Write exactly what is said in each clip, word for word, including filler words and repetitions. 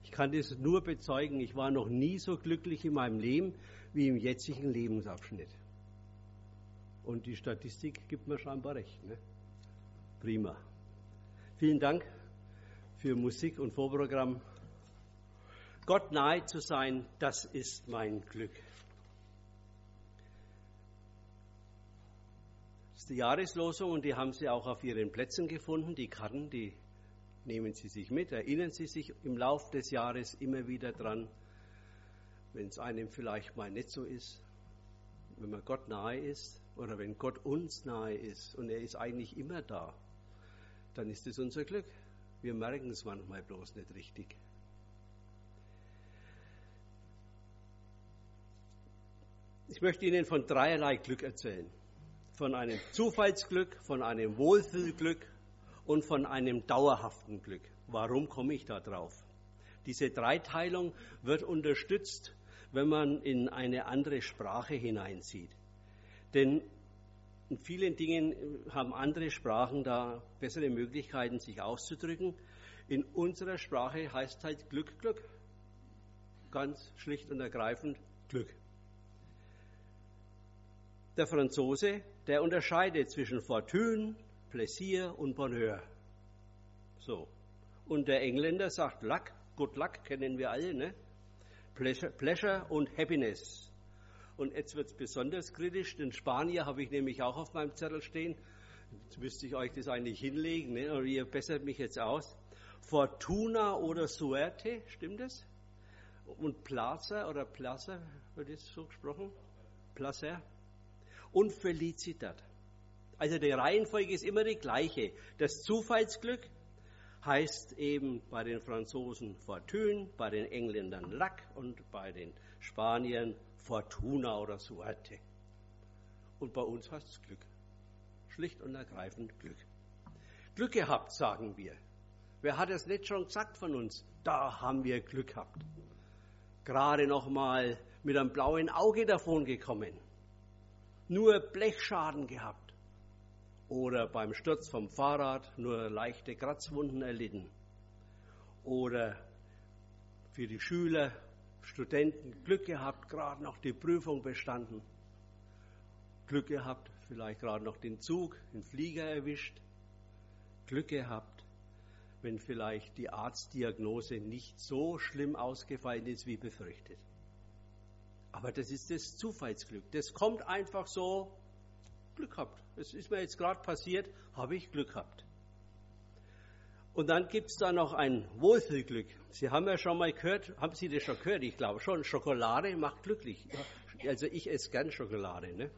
Ich kann das nur bezeugen, ich war noch nie so glücklich in meinem Leben wie im jetzigen Lebensabschnitt. Und die Statistik gibt mir scheinbar recht. Ne? Prima. Vielen Dank für Musik und Vorprogramm. Gott nahe zu sein, das ist mein Glück. Das ist die Jahreslosung und die haben Sie auch auf Ihren Plätzen gefunden. Die Karten, die nehmen Sie sich mit, erinnern Sie sich im Laufe des Jahres immer wieder dran, wenn es einem vielleicht mal nicht so ist, wenn man Gott nahe ist oder wenn Gott uns nahe ist und er ist eigentlich immer da, dann ist es unser Glück. Wir merken es manchmal bloß nicht richtig. Ich möchte Ihnen von dreierlei Glück erzählen. Von einem Zufallsglück, von einem Wohlfühlglück und von einem dauerhaften Glück. Warum komme ich da drauf? Diese Dreiteilung wird unterstützt, wenn man in eine andere Sprache hineinzieht. Denn in vielen Dingen haben andere Sprachen da bessere Möglichkeiten, sich auszudrücken. In unserer Sprache heißt halt Glück, Glück. Ganz schlicht und ergreifend Glück. Der Franzose, der unterscheidet zwischen Fortune, Plaisir und Bonheur. So. Und der Engländer sagt Luck, Good Luck, kennen wir alle, ne? Pleasure, Pleasure und Happiness. Und jetzt wird es besonders kritisch, den Spanier habe ich nämlich auch auf meinem Zettel stehen. Jetzt müsste ich euch das eigentlich hinlegen, ne? Aber ihr bessert mich jetzt aus. Fortuna oder Suerte, stimmt das? Und Placer oder Placer, wird das so gesprochen? Placer. Und Felicidad. Also die Reihenfolge ist immer die gleiche. Das Zufallsglück heißt eben bei den Franzosen Fortune, bei den Engländern Luck und bei den Spaniern Fortuna oder Suerte. Und bei uns heißt es Glück. Schlicht und ergreifend Glück. Glück gehabt, sagen wir. Wer hat es nicht schon gesagt von uns? Da haben wir Glück gehabt. Gerade noch mal mit einem blauen Auge davon gekommen. Nur Blechschaden gehabt. Oder beim Sturz vom Fahrrad nur leichte Kratzwunden erlitten. Oder für die Schüler, Studenten Glück gehabt, gerade noch die Prüfung bestanden. Glück gehabt, vielleicht gerade noch den Zug, den Flieger erwischt. Glück gehabt, wenn vielleicht die Arztdiagnose nicht so schlimm ausgefallen ist, wie befürchtet. Aber das ist das Zufallsglück. Das kommt einfach so, Glück gehabt. Das ist mir jetzt gerade passiert, habe ich Glück gehabt. Und dann gibt es da noch ein Wohlfühlglück. Sie haben ja schon mal gehört, haben Sie das schon gehört? Ich glaube schon, Schokolade macht glücklich. Also ich esse gern Schokolade. Ne?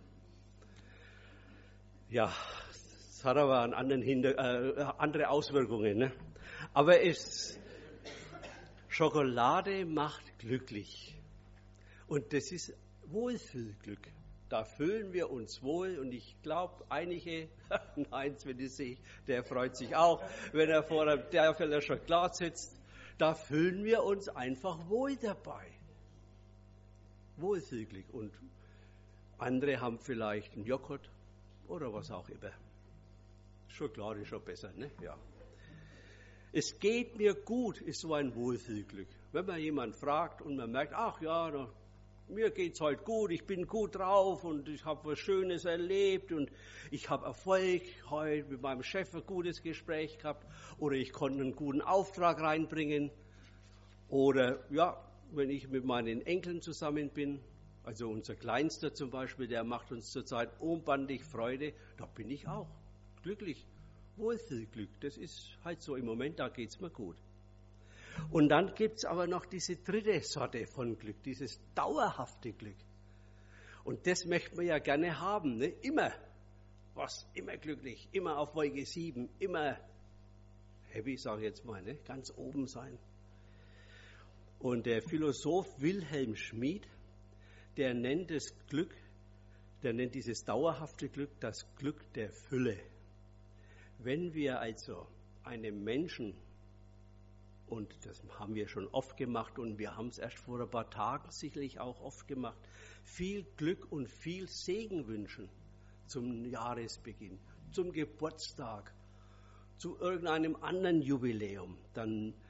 Ja, das hat aber einen anderen Hinter, äh, andere Auswirkungen. Ne? Aber es, Schokolade macht glücklich. Und das ist Wohlfühlglück. Da fühlen wir uns wohl und ich glaube, einige, nein, wenn ich sehe, der freut sich auch, wenn er vor einem Derfeller Schokolade sitzt, da fühlen wir uns einfach wohl dabei. Wohlfühlglück. Und andere haben vielleicht einen Joghurt oder was auch immer. Schokolade ist schon besser, ne? Ja. Es geht mir gut, ist so ein Wohlfühlglück. Wenn man jemanden fragt und man merkt, ach ja, da mir geht's heute gut, ich bin gut drauf und ich habe was Schönes erlebt und ich habe Erfolg heute mit meinem Chef ein gutes Gespräch gehabt oder ich konnte einen guten Auftrag reinbringen oder ja, wenn ich mit meinen Enkeln zusammen bin, also unser Kleinster zum Beispiel, der macht uns zurzeit unbandig Freude, da bin ich auch glücklich, Wohlfühlglück, das ist halt so im Moment, da geht's mir gut. Und dann gibt es aber noch diese dritte Sorte von Glück, dieses dauerhafte Glück. Und das möchten wir ja gerne haben, ne? Immer. Was? Immer glücklich, immer auf Wolke sieben, immer happy, sage ich jetzt mal, ne? Ganz oben sein. Und der Philosoph Wilhelm Schmid, der nennt das Glück, der nennt dieses dauerhafte Glück das Glück der Fülle. Wenn wir also einem Menschen, und das haben wir schon oft gemacht und wir haben es erst vor ein paar Tagen sicherlich auch oft gemacht, viel Glück und viel Segen wünschen zum Jahresbeginn, zum Geburtstag, zu irgendeinem anderen Jubiläum, dann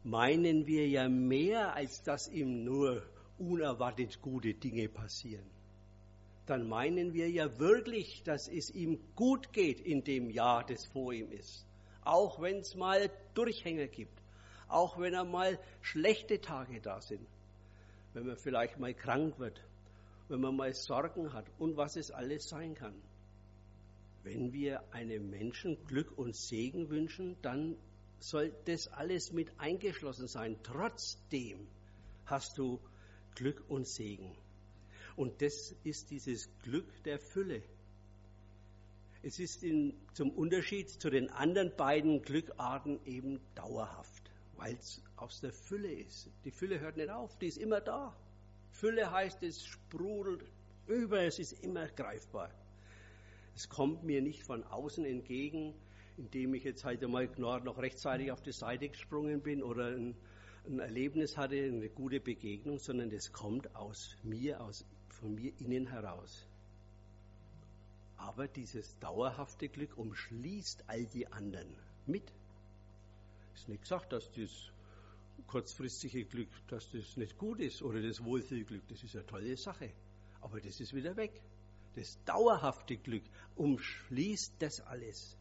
meinen wir ja mehr, als dass ihm nur unerwartet gute Dinge passieren. Dann meinen wir ja wirklich, dass es ihm gut geht in dem Jahr, das vor ihm ist. Auch wenn es mal Durchhänger gibt, auch wenn er mal schlechte Tage da sind, wenn man vielleicht mal krank wird, wenn man mal Sorgen hat und was es alles sein kann. Wenn wir einem Menschen Glück und Segen wünschen, dann soll das alles mit eingeschlossen sein. Trotzdem hast du Glück und Segen. Und das ist dieses Glück der Fülle. Es ist in, zum Unterschied zu den anderen beiden Glückarten eben dauerhaft, weil es aus der Fülle ist. Die Fülle hört nicht auf, die ist immer da. Fülle heißt, es sprudelt über, es ist immer greifbar. Es kommt mir nicht von außen entgegen, indem ich jetzt halt einmal noch rechtzeitig auf die Seite gesprungen bin oder ein, ein Erlebnis hatte, eine gute Begegnung, sondern es kommt aus mir, aus, von mir innen heraus. Aber dieses dauerhafte Glück umschließt all die anderen mit. Es ist nicht gesagt, dass das kurzfristige Glück, dass das nicht gut ist oder das Wohlfühlglück, das ist eine tolle Sache. Aber das ist wieder weg. Das dauerhafte Glück umschließt das alles.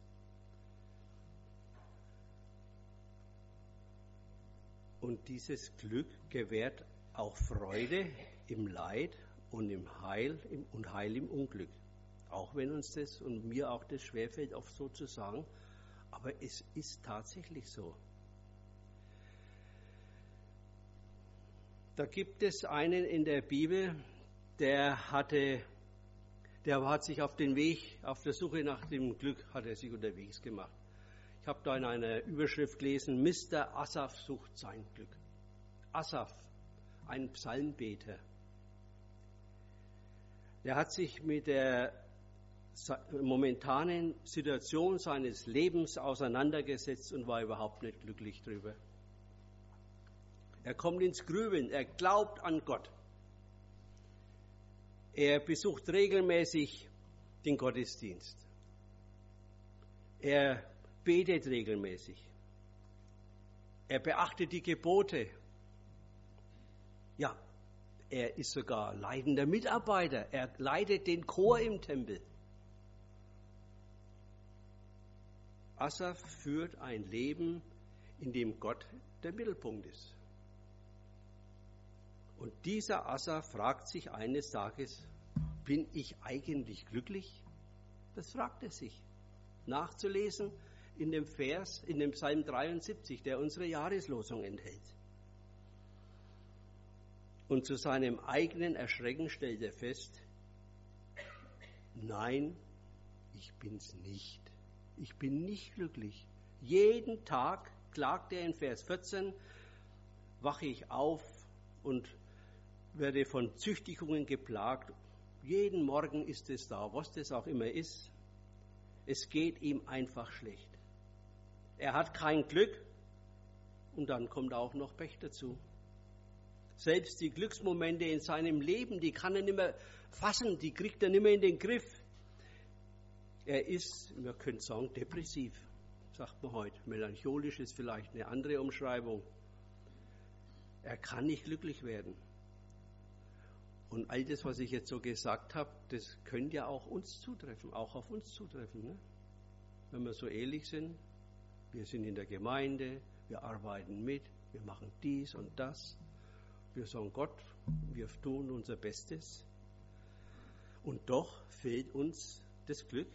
Und dieses Glück gewährt auch Freude im Leid und im Heil im, und Heil im Unglück. Auch wenn uns das und mir auch das schwerfällt, oft so zu sagen. Aber es ist tatsächlich so. Da gibt es einen in der Bibel, der hatte, der hat sich auf den Weg, auf der Suche nach dem Glück, hat er sich unterwegs gemacht. Ich habe da in einer Überschrift gelesen, Mister Asaph sucht sein Glück. Asaph, ein Psalmbeter. Der hat sich mit der momentanen Situation seines Lebens auseinandergesetzt und war überhaupt nicht glücklich drüber. Er kommt ins Grübeln, er glaubt an Gott. Er besucht regelmäßig den Gottesdienst. Er betet regelmäßig. Er beachtet die Gebote. Ja, er ist sogar leitender Mitarbeiter. Er leitet den Chor im Tempel. Asaph führt ein Leben, in dem Gott der Mittelpunkt ist. Und dieser Asaph fragt sich eines Tages, bin ich eigentlich glücklich? Das fragt er sich. Nachzulesen in dem Vers, in dem Psalm dreiundsiebzig, der unsere Jahreslosung enthält. Und zu seinem eigenen Erschrecken stellt er fest, nein, ich bin's nicht. Ich bin nicht glücklich. Jeden Tag, klagt er in Vers vierzehn, wache ich auf und werde von Züchtigungen geplagt. Jeden Morgen ist es da, was das auch immer ist. Es geht ihm einfach schlecht. Er hat kein Glück und dann kommt auch noch Pech dazu. Selbst die Glücksmomente in seinem Leben, die kann er nicht mehr fassen, die kriegt er nicht mehr in den Griff. Er ist, man könnte sagen, depressiv, sagt man heute. Melancholisch ist vielleicht eine andere Umschreibung. Er kann nicht glücklich werden. Und all das, was ich jetzt so gesagt habe, das könnte ja auch uns zutreffen, auch auf uns zutreffen. Ne? Wenn wir so ehrlich sind, wir sind in der Gemeinde, wir arbeiten mit, wir machen dies und das. Wir sagen Gott, wir tun unser Bestes. Und doch fehlt uns das Glück.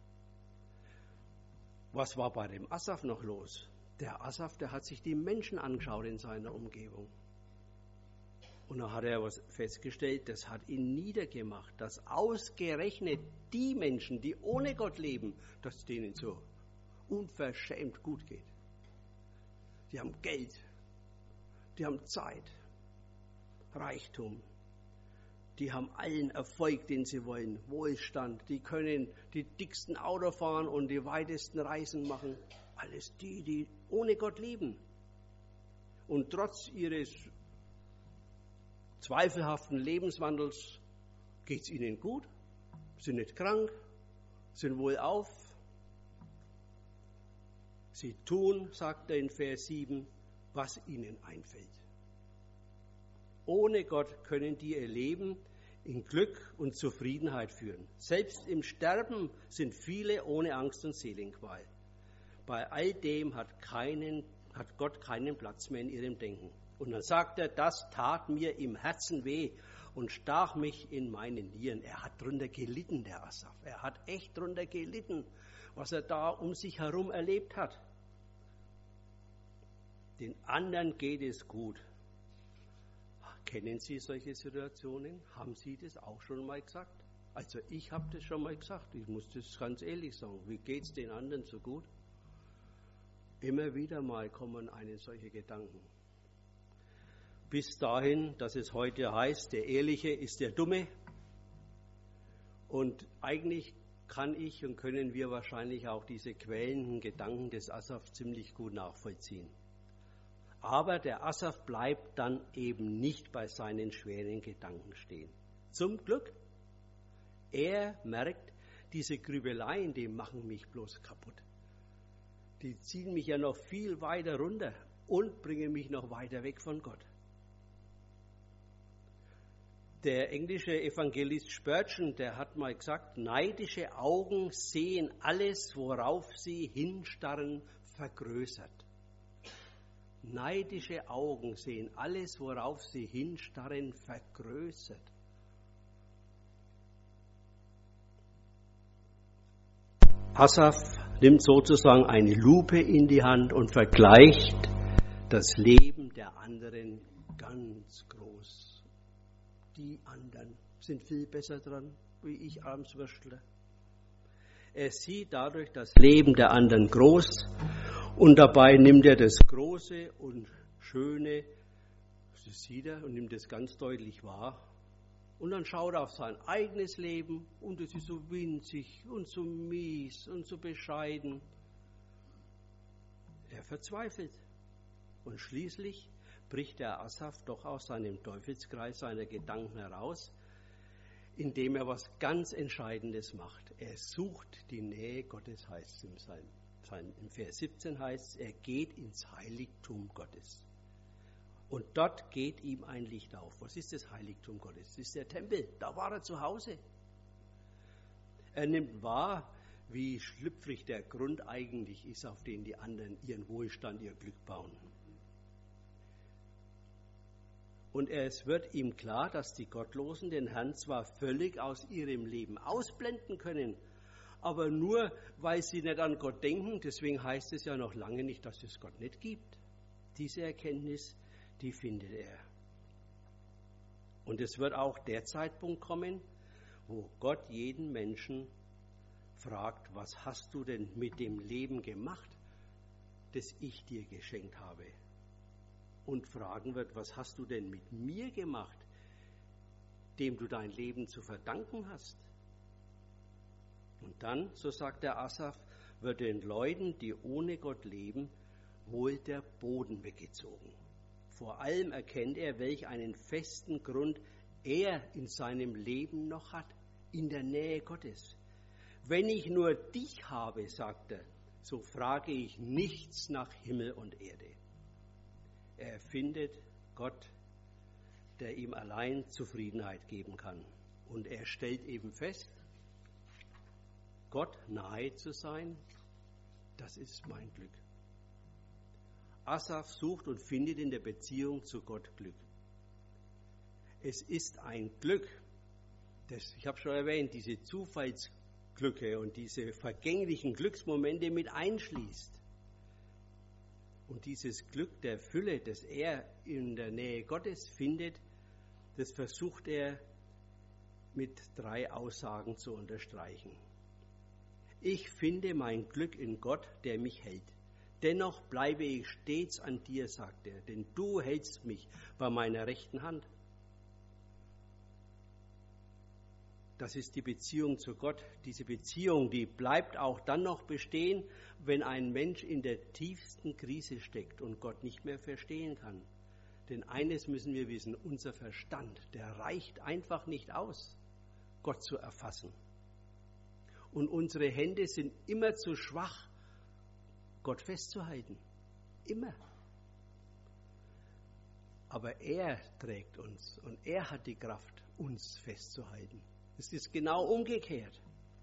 Was war bei dem Asaph noch los? Der Asaph, der hat sich die Menschen angeschaut in seiner Umgebung. Und da hat er was festgestellt, das hat ihn niedergemacht, dass ausgerechnet die Menschen, die ohne Gott leben, dass es denen so unverschämt gut geht. Die haben Geld, die haben Zeit, Reichtum, die haben allen Erfolg, den sie wollen, Wohlstand, die können die dicksten Autos fahren und die weitesten Reisen machen. Alles die, die ohne Gott leben. Und trotz ihres zweifelhaften Lebenswandels geht es ihnen gut, sind nicht krank, sind wohlauf. Sie tun, sagt er in Vers sieben, was ihnen einfällt. Ohne Gott können die ihr Leben in Glück und Zufriedenheit führen. Selbst im Sterben sind viele ohne Angst und Seelenqual. Bei all dem hat, keinen, hat Gott keinen Platz mehr in ihrem Denken. Und dann sagt er, das tat mir im Herzen weh und stach mich in meinen Nieren. Er hat drunter gelitten, der Asaf. Er hat echt drunter gelitten, was er da um sich herum erlebt hat. Den anderen geht es gut. Kennen Sie solche Situationen? Haben Sie das auch schon mal gesagt? Also ich habe das schon mal gesagt. Ich muss das ganz ehrlich sagen. Wie geht es den anderen so gut? Immer wieder mal kommen einem solche Gedanken. Bis dahin, dass es heute heißt, der Ehrliche ist der Dumme. Und eigentlich kann ich und können wir wahrscheinlich auch diese quälenden Gedanken des Asaf ziemlich gut nachvollziehen. Aber der Asaf bleibt dann eben nicht bei seinen schweren Gedanken stehen. Zum Glück. Er merkt, diese Grübeleien, die machen mich bloß kaputt. Die ziehen mich ja noch viel weiter runter und bringen mich noch weiter weg von Gott. Der englische Evangelist Spurgeon, der hat mal gesagt, neidische Augen sehen alles, worauf sie hinstarren, vergrößert. Neidische Augen sehen alles, worauf sie hinstarren, vergrößert. Asaf nimmt sozusagen eine Lupe in die Hand und vergleicht das Leben der anderen ganz groß. Die anderen sind viel besser dran, wie ich Armswürstler. Er sieht dadurch das Leben der anderen groß und dabei nimmt er das Große und Schöne, das sieht er und nimmt es ganz deutlich wahr. Und dann schaut er auf sein eigenes Leben und es ist so winzig und so mies und so bescheiden. Er verzweifelt. Und schließlich bricht der Asaf doch aus seinem Teufelskreis seiner Gedanken heraus, indem er was ganz Entscheidendes macht. Er sucht die Nähe Gottes, heißt es im Psalm. Im Vers siebzehn heißt es, er geht ins Heiligtum Gottes. Und dort geht ihm ein Licht auf. Was ist das Heiligtum Gottes? Das ist der Tempel. Da war er zu Hause. Er nimmt wahr, wie schlüpfrig der Grund eigentlich ist, auf den die anderen ihren Wohlstand, ihr Glück bauen. Und es wird ihm klar, dass die Gottlosen den Herrn zwar völlig aus ihrem Leben ausblenden können, aber nur, weil sie nicht an Gott denken. Deswegen heißt es ja noch lange nicht, dass es Gott nicht gibt. Diese Erkenntnis, die findet er. Und es wird auch der Zeitpunkt kommen, wo Gott jeden Menschen fragt, was hast du denn mit dem Leben gemacht, das ich dir geschenkt habe? Und fragen wird, was hast du denn mit mir gemacht, dem du dein Leben zu verdanken hast? Und dann, so sagt der Asaf, wird den Leuten, die ohne Gott leben, wohl der Boden weggezogen. Vor allem erkennt er, welch einen festen Grund er in seinem Leben noch hat, in der Nähe Gottes. Wenn ich nur dich habe, sagt er, so frage ich nichts nach Himmel und Erde. Er findet Gott, der ihm allein Zufriedenheit geben kann. Und er stellt eben fest, Gott nahe zu sein, das ist mein Glück. Asaf sucht und findet in der Beziehung zu Gott Glück. Es ist ein Glück, das, ich habe schon erwähnt, diese Zufallsglücke und diese vergänglichen Glücksmomente mit einschließt. Und dieses Glück der Fülle, das er in der Nähe Gottes findet, das versucht er mit drei Aussagen zu unterstreichen. Ich finde mein Glück in Gott, der mich hält. Dennoch bleibe ich stets an dir, sagt er, denn du hältst mich bei meiner rechten Hand. Das ist die Beziehung zu Gott. Diese Beziehung, die bleibt auch dann noch bestehen, wenn ein Mensch in der tiefsten Krise steckt und Gott nicht mehr verstehen kann. Denn eines müssen wir wissen, unser Verstand, der reicht einfach nicht aus, Gott zu erfassen. Und unsere Hände sind immer zu schwach, Gott festzuhalten. Immer. Aber er trägt uns und er hat die Kraft, uns festzuhalten. Es ist genau umgekehrt.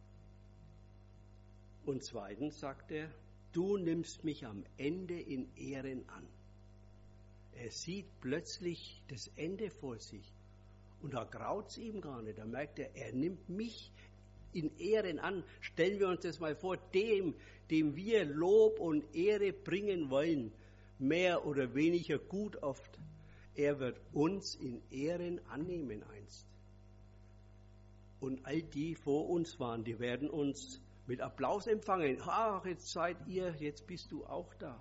Und zweitens sagt er, du nimmst mich am Ende in Ehren an. Er sieht plötzlich das Ende vor sich. Und da graut es ihm gar nicht. Da merkt er, er nimmt mich in Ehren an. Stellen wir uns das mal vor, dem, dem wir Lob und Ehre bringen wollen, mehr oder weniger gut oft, er wird uns in Ehren annehmen einst. Und all die vor uns waren, die werden uns mit Applaus empfangen. Ach, jetzt seid ihr, jetzt bist du auch da.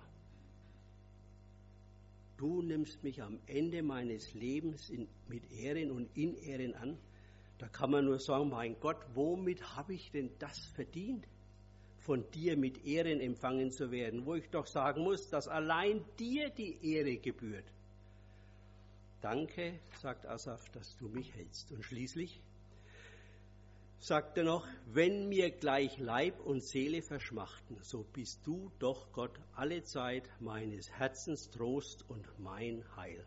Du nimmst mich am Ende meines Lebens in, mit Ehren und in Ehren an. Da kann man nur sagen, mein Gott, womit habe ich denn das verdient, von dir mit Ehren empfangen zu werden, wo ich doch sagen muss, dass allein dir die Ehre gebührt. Danke, sagt Asaf, dass du mich hältst. Und schließlich sagt er noch, wenn mir gleich Leib und Seele verschmachten, so bist du doch Gott alle Zeit meines Herzens Trost und mein Heil.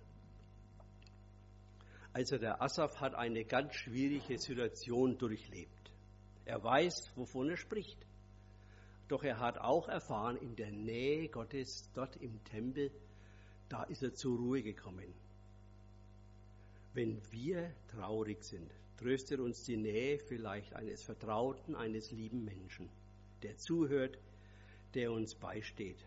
Also der Asaf hat eine ganz schwierige Situation durchlebt. Er weiß, wovon er spricht. Doch er hat auch erfahren, in der Nähe Gottes, dort im Tempel, da ist er zur Ruhe gekommen. Wenn wir traurig sind, tröstet uns die Nähe vielleicht eines Vertrauten, eines lieben Menschen, der zuhört, der uns beisteht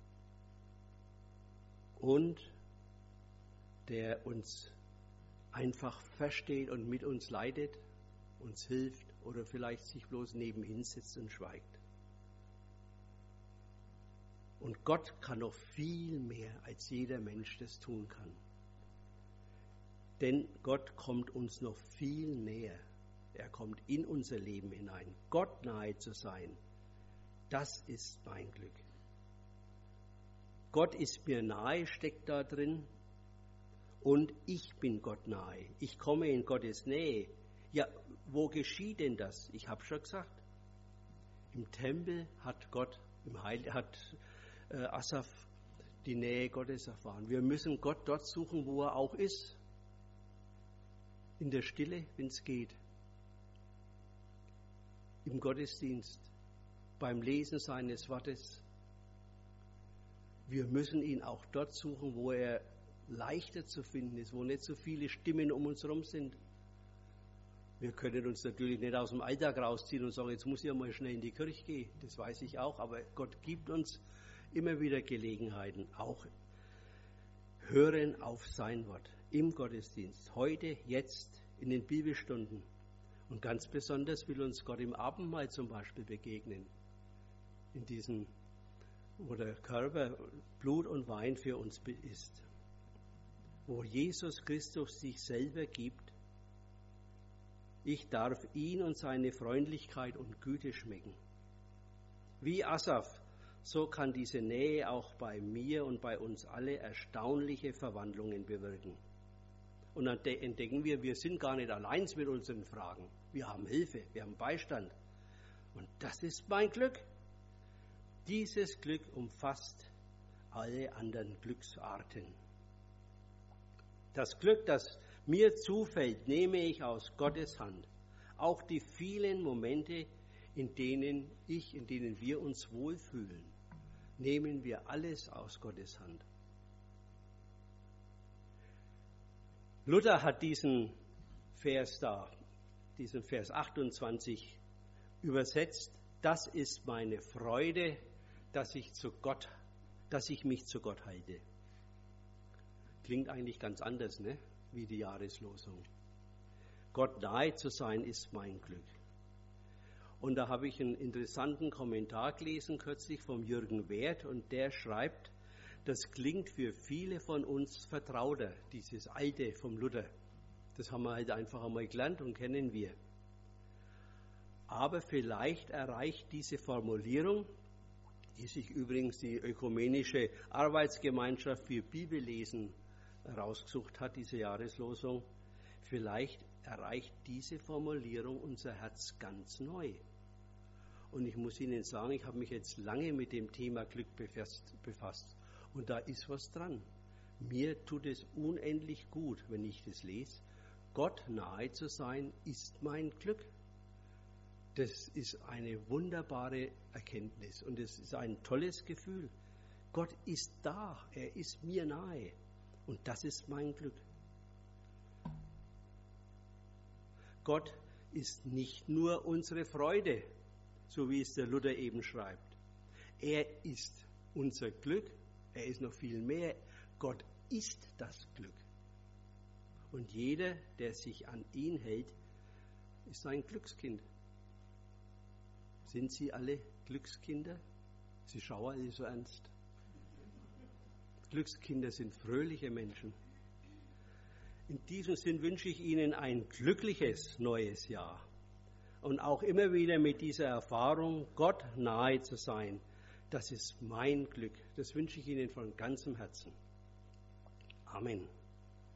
und der uns einfach versteht und mit uns leidet, uns hilft oder vielleicht sich bloß nebenhin sitzt und schweigt. Und Gott kann noch viel mehr, als jeder Mensch das tun kann. Denn Gott kommt uns noch viel näher. Er kommt in unser Leben hinein. Gott nahe zu sein, das ist mein Glück. Gott ist mir nahe, steckt da drin. Und ich bin Gott nahe. Ich komme in Gottes Nähe. Ja, wo geschieht denn das? Ich habe schon gesagt. Im Tempel hat Gott, im Heil, hat äh, Asaf die Nähe Gottes erfahren. Wir müssen Gott dort suchen, wo er auch ist. In der Stille, wenn es geht. Im Gottesdienst. Beim Lesen seines Wortes. Wir müssen ihn auch dort suchen, wo er leichter zu finden ist, wo nicht so viele Stimmen um uns herum sind. Wir können uns natürlich nicht aus dem Alltag rausziehen und sagen, jetzt muss ich ja mal schnell in die Kirche gehen. Das weiß ich auch, aber Gott gibt uns immer wieder Gelegenheiten, auch hören auf sein Wort im Gottesdienst, heute, jetzt, in den Bibelstunden. Und ganz besonders will uns Gott im Abendmahl zum Beispiel begegnen, in diesem, wo der Körper Blut und Wein für uns ist, wo Jesus Christus sich selber gibt. Ich darf ihn und seine Freundlichkeit und Güte schmecken. Wie Asaf, so kann diese Nähe auch bei mir und bei uns alle erstaunliche Verwandlungen bewirken. Und dann entdecken wir, wir sind gar nicht allein mit unseren Fragen. Wir haben Hilfe, wir haben Beistand. Und das ist mein Glück. Dieses Glück umfasst alle anderen Glücksarten. Das Glück, das mir zufällt, nehme ich aus Gottes Hand. Auch die vielen Momente, in denen ich, in denen wir uns wohlfühlen, nehmen wir alles aus Gottes Hand. Luther hat diesen Vers da, diesen Vers achtundzwanzig übersetzt. Das ist meine Freude, dass ich zu Gott, dass ich mich zu Gott halte. Klingt eigentlich ganz anders, ne? Wie die Jahreslosung. Gott nahe zu sein, ist mein Glück. Und da habe ich einen interessanten Kommentar gelesen, kürzlich vom Jürgen Werth, und der schreibt, das klingt für viele von uns vertrauter, dieses Alte vom Luther. Das haben wir halt einfach einmal gelernt und kennen wir. Aber vielleicht erreicht diese Formulierung, die sich übrigens die Ökumenische Arbeitsgemeinschaft für Bibellesen rausgesucht hat, diese Jahreslosung, vielleicht erreicht diese Formulierung unser Herz ganz neu. Und ich muss Ihnen sagen, ich habe mich jetzt lange mit dem Thema Glück befasst, befasst. Und da ist was dran. Mir tut es unendlich gut, wenn ich das lese. Gott nahe zu sein, ist mein Glück. Das ist eine wunderbare Erkenntnis und es ist ein tolles Gefühl. Gott ist da, er ist mir nahe und das ist mein Glück. Gott ist nicht nur unsere Freude, so wie es der Luther eben schreibt. Er ist unser Glück, er ist noch viel mehr. Gott ist das Glück. Und jeder, der sich an ihn hält, ist ein Glückskind. Sind Sie alle Glückskinder? Sie schauen alle so ernst. Glückskinder sind fröhliche Menschen. In diesem Sinn wünsche ich Ihnen ein glückliches neues Jahr. Und auch immer wieder mit dieser Erfahrung, Gott nahe zu sein, das ist mein Glück. Das wünsche ich Ihnen von ganzem Herzen. Amen.